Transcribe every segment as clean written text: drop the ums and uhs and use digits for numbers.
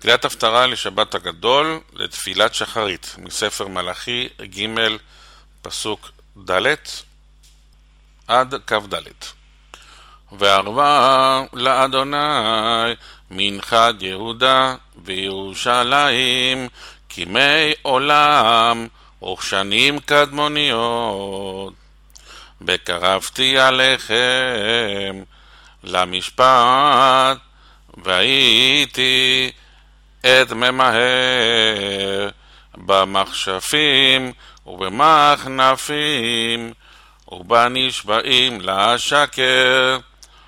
תפילת הפטרה לשבת הגדול לתפילת שחרית, מספר מלאכי ג' פסוק ד' עד כ"ד. וערבה לאדוני מנחת יהודה וירושלים כימי עולם וכשנים קדמוניות. בקרבתי עליכם למשפט והייתי את ממהר במכשפים ובמחנפים ובנשבעים לשקר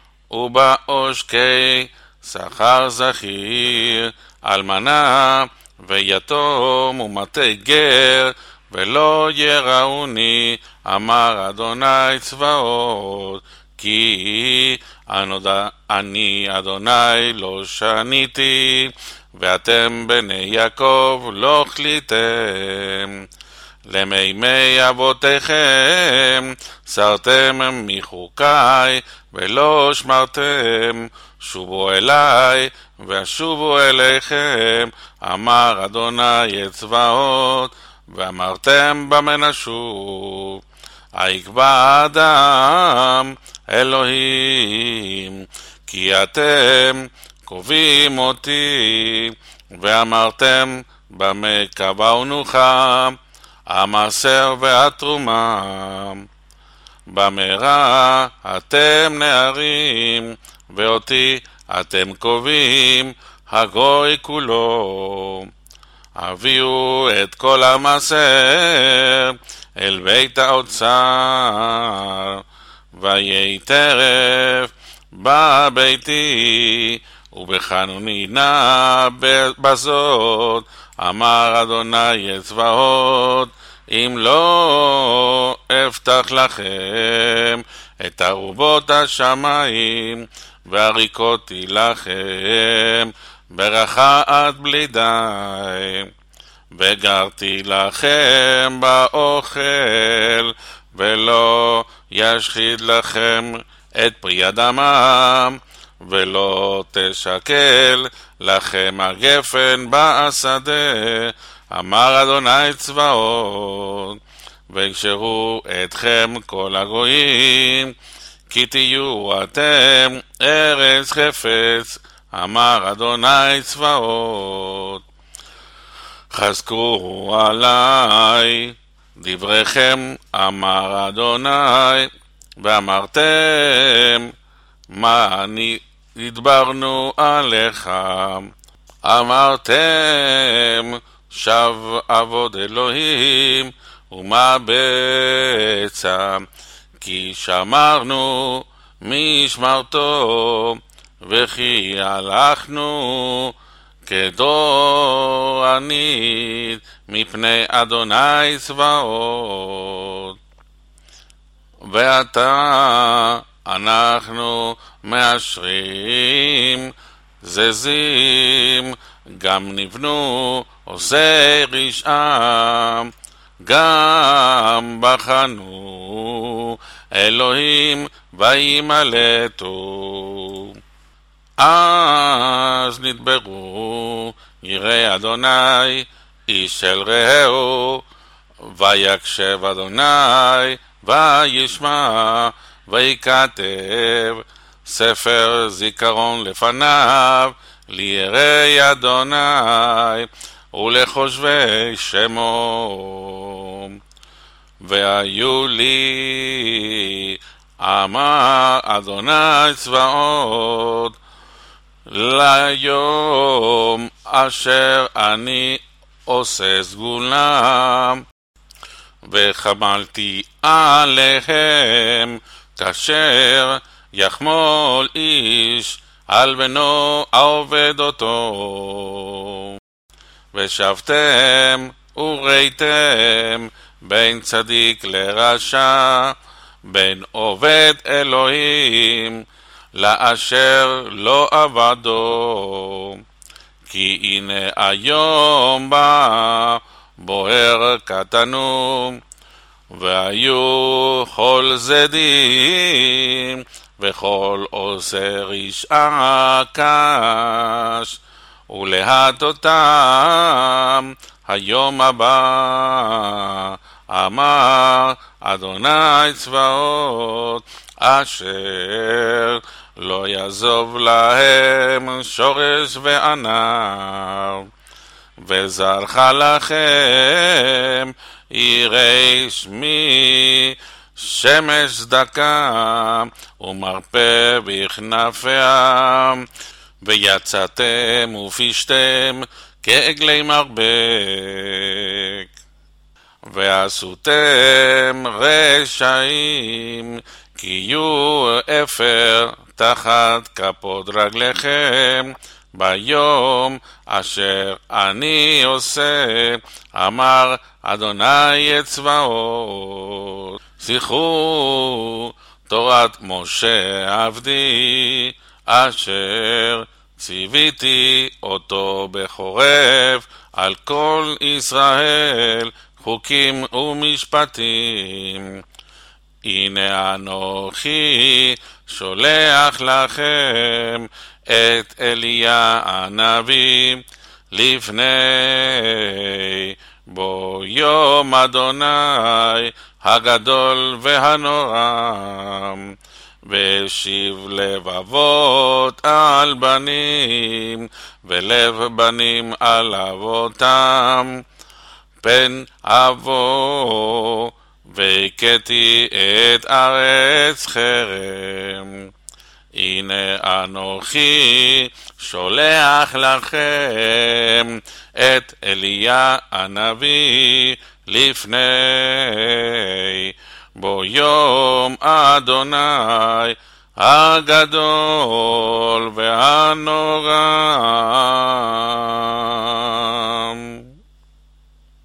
ובעושקי שכר זכיר אלמנה ויתום ומטה גר ולא יראוני, אמר אדוני צבאות, כי אני אדוני לא שניתי ואתם בני יעקב לא כליתם. למימי אבותיכם סרתם מחוקי ולא שמרתם, שובו אליי ואשובו אליכם, אמר אדוני צבאות, ואמרתם במה נשוב. היקבע אדם אלוהים, כי אתם קובעים אותי, ואמרתם במה קבעונוך, המעשר והתרומה. במהרה אתם נערים, ואותי אתם קובעים, הגוי כולו. הביאו את כל המעשר אל בית האוצר, ויהי טרף בביתי, ובחנוני נא בזאת, אמר אדוני צבאות, אם לא אפתח לכם את ארובות השמיים, והריקותי לכם ברכה עד בלי די, וגרתי לכם באוכל, ולא ישחית לכם את פרי אדמם, ולא תשקל לכם הגפן בשדה, אמר אדוני צבאות. ויקשרו אתכם כל הגויים, כי תהיו אתם ארץ חפץ, אמר אדוני צבאות. חזקו עלי דבריכם, אמר אדוני, ואמרתם מה נדברנו עליך. אמרתם שב עבוד אלוהים ומה בצע, כי שמרנו משמרתו, וכי הלכנו כדור ענית מפני אדוני צבאות. ועתה אנחנו מאשרים זזים, גם נבנו עושי רשעם, גם בחנו אלוהים וימלטו. אז נדברו יראי אדוני איש אל רעהו, ויקשב אדוני וישמע, ויקטב ספר זיכרון לפניו ליראי אדוני ולחושבי שמו. והיו לי, אמר אדוני צבאות, ליום אשר אני עושה סגולה, וחמלתי עליהם כאשר יחמול איש על בנו העובד אותו. ושבתם וראיתם בין צדיק לרשע, בין עובד אלוהים לאשר לא עבדו. כי הנה היום בא בוער קטנו, והיו כל זדים וכל עושה רשעה קש, ולהטותם היום הבא, אמר אדוני צבאות, אשר לא יעזוב להם שורש וענר, וזרח לכם יראי שמי, שמש צדקה ומרפא בכנפיה, ויצאתם ופשתם כעגלי מרבק, ועשותם רשעים כי יהיו אפר תחת כפות רגליכם ביום אשר אני עושה, אמר אדוני צבאות. זכרו תורת משה עבדי, אשר ציוויתי אותו בחורב על כל ישראל, חוקים ומשפטים. הנה אנוכי שולח לכם את אליה הנביא לפני בו יום אדוני הגדול והנורא, ושיב לב אבות על בנים ולב בנים על אבותם, פן אבוא והכיתי את ארץ חרם. הנה אנוכי שולח לכם את אליה הנביא לפני בו יום אדוני הגדול והנורא.